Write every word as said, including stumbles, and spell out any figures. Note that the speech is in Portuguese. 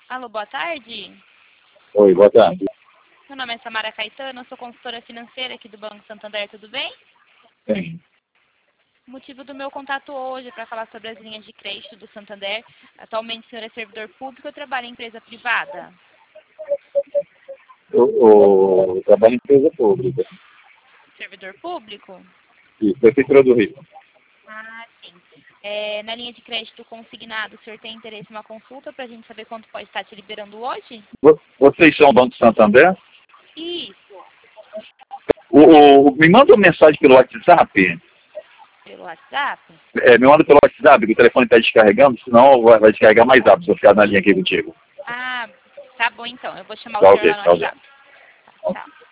Alô, boa tarde. Oi, boa tarde. Meu nome é Samara Caetano, eu sou consultora financeira aqui do Banco Santander, tudo bem? Sim. O motivo do meu contato hoje é para falar sobre as linhas de crédito do Santander. Atualmente o senhor é servidor público ou trabalha em empresa privada? Eu, eu trabalho em empresa pública. Servidor público? Isso, Prefeitura do Rio. Ah, sim. É, na linha de crédito consignado, o senhor tem interesse em uma consulta para a gente saber quanto pode estar te liberando hoje? Vo- Vocês são o Banco Santander? Isso, O, o- me manda uma mensagem pelo WhatsApp. pelo WhatsApp? É, me manda pelo WhatsApp, que o telefone está descarregando, senão vai, vai descarregar mais rápido se eu ficar na linha aqui contigo. Ah, tá bom então. Eu vou chamar o Tá senhor ok, lá no tá ok. WhatsApp. Tchau.